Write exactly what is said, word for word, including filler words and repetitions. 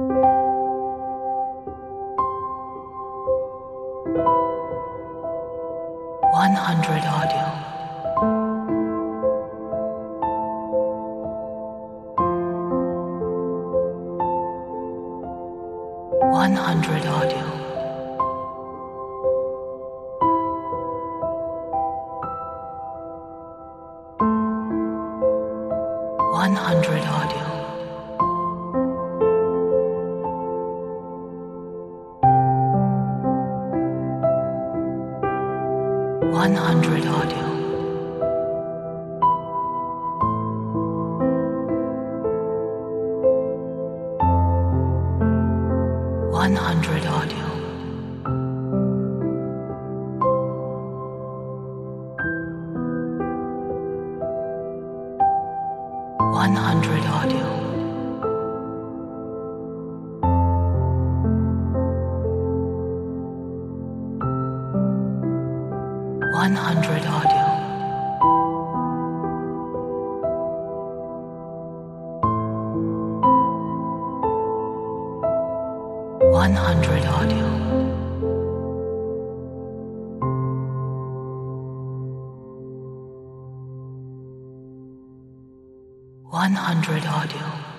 one hundred audio. one hundred audio. one hundred audio. one hundred audio. one hundred audio. one hundred audio. one hundred audio. one hundred audio. one hundred audio.